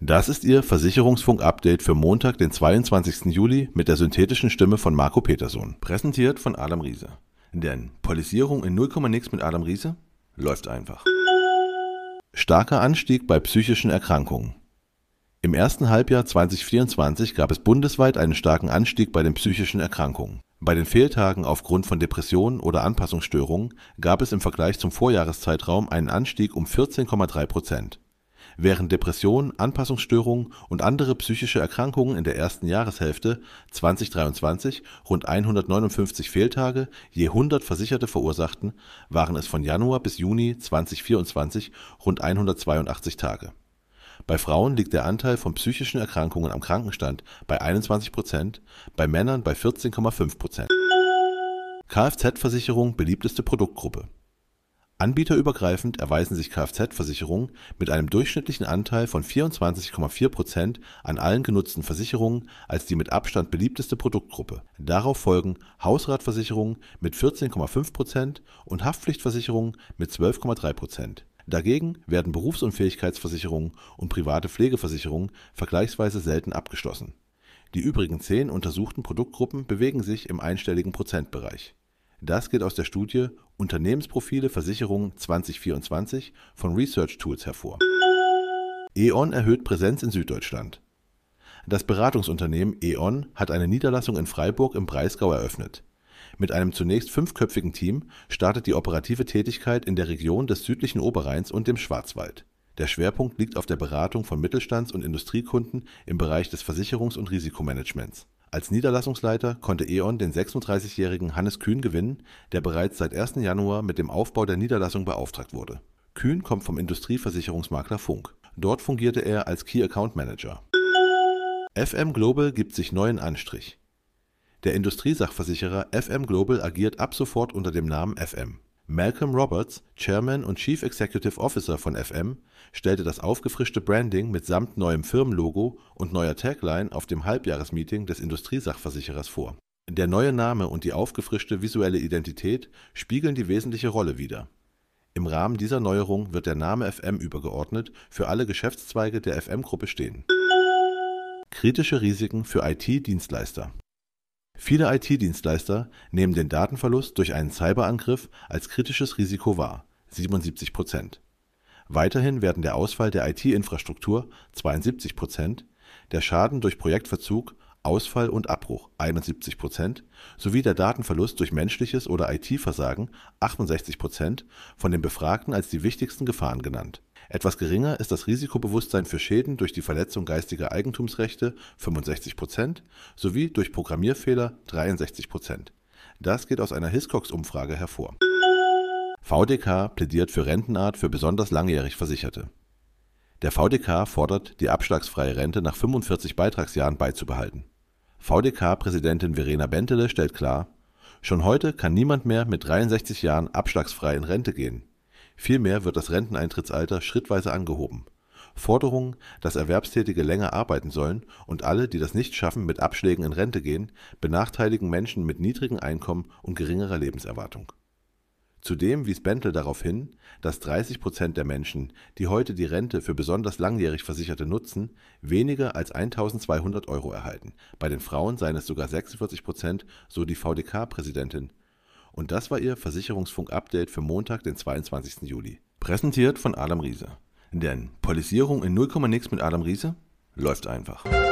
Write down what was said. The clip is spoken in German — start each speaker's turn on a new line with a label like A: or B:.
A: Das ist Ihr Versicherungsfunk-Update für Montag, den 22. Juli mit der synthetischen Stimme von Marco Petersohn. Präsentiert von Adam Riese. Denn Polisierung in 0, nix mit Adam Riese läuft einfach. Starker Anstieg bei psychischen Erkrankungen. Im ersten Halbjahr 2024 gab es bundesweit einen starken Anstieg bei den psychischen Erkrankungen. Bei den Fehltagen aufgrund von Depressionen oder Anpassungsstörungen gab es im Vergleich zum Vorjahreszeitraum einen Anstieg um 14,3%. Während Depressionen, Anpassungsstörungen und andere psychische Erkrankungen in der ersten Jahreshälfte 2023 rund 159 Fehltage je 100 Versicherte verursachten, waren es von Januar bis Juni 2024 rund 182 Tage. Bei Frauen liegt der Anteil von psychischen Erkrankungen am Krankenstand bei 21%, bei Männern bei 14,5%. Kfz-Versicherung beliebteste Produktgruppe. Anbieterübergreifend erweisen sich Kfz-Versicherungen mit einem durchschnittlichen Anteil von 24,4% an allen genutzten Versicherungen als die mit Abstand beliebteste Produktgruppe. Darauf folgen Hausratversicherungen mit 14,5% und Haftpflichtversicherungen mit 12,3%. Dagegen werden Berufsunfähigkeitsversicherungen und private Pflegeversicherungen vergleichsweise selten abgeschlossen. Die übrigen 10 untersuchten Produktgruppen bewegen sich im einstelligen Prozentbereich. Das geht aus der Studie Unternehmensprofile Versicherungen 2024 von Research Tools hervor. E.ON erhöht Präsenz in Süddeutschland. Das Beratungsunternehmen E.ON hat eine Niederlassung in Freiburg im Breisgau eröffnet. Mit einem zunächst 5-köpfigen Team startet die operative Tätigkeit in der Region des südlichen Oberrheins und dem Schwarzwald. Der Schwerpunkt liegt auf der Beratung von Mittelstands- und Industriekunden im Bereich des Versicherungs- und Risikomanagements. Als Niederlassungsleiter konnte E.ON den 36-jährigen Hannes Kühn gewinnen, der bereits seit 1. Januar mit dem Aufbau der Niederlassung beauftragt wurde. Kühn kommt vom Industrieversicherungsmakler Funk. Dort fungierte er als Key Account Manager. FM Global gibt sich neuen Anstrich. Der Industriesachversicherer FM Global agiert ab sofort unter dem Namen FM. Malcolm Roberts, Chairman und Chief Executive Officer von FM, stellte das aufgefrischte Branding mitsamt neuem Firmenlogo und neuer Tagline auf dem Halbjahresmeeting des Industriesachversicherers vor. Der neue Name und die aufgefrischte visuelle Identität spiegeln die wesentliche Rolle wider. Im Rahmen dieser Neuerung wird der Name FM übergeordnet für alle Geschäftszweige der FM-Gruppe stehen. Kritische Risiken für IT-Dienstleister. Viele IT-Dienstleister nehmen den Datenverlust durch einen Cyberangriff als kritisches Risiko wahr, 77%. Weiterhin werden der Ausfall der IT-Infrastruktur, 72%, der Schaden durch Projektverzug, Ausfall und Abbruch, 71%, sowie der Datenverlust durch menschliches oder IT-Versagen, 68%, von den Befragten als die wichtigsten Gefahren genannt. Etwas geringer ist das Risikobewusstsein für Schäden durch die Verletzung geistiger Eigentumsrechte, 65%, sowie durch Programmierfehler, 63%. Das geht aus einer Hiscox-Umfrage hervor. VDK plädiert für Rentenart für besonders langjährig Versicherte. Der VDK fordert, die abschlagsfreie Rente nach 45 Beitragsjahren beizubehalten. VDK-Präsidentin Verena Bentele stellt klar: Schon heute kann niemand mehr mit 63 Jahren abschlagsfrei in Rente gehen. Vielmehr wird das Renteneintrittsalter schrittweise angehoben. Forderungen, dass Erwerbstätige länger arbeiten sollen und alle, die das nicht schaffen, mit Abschlägen in Rente gehen, benachteiligen Menschen mit niedrigem Einkommen und geringerer Lebenserwartung. Zudem wies Bentel darauf hin, dass 30% der Menschen, die heute die Rente für besonders langjährig Versicherte nutzen, weniger als 1.200 € erhalten. Bei den Frauen seien es sogar 46%, so die VDK-Präsidentin. Und das war Ihr Versicherungsfunk-Update für Montag, den 22. Juli. Präsentiert von Adam Riese. Denn Polisierung in 0, nix mit Adam Riese läuft einfach.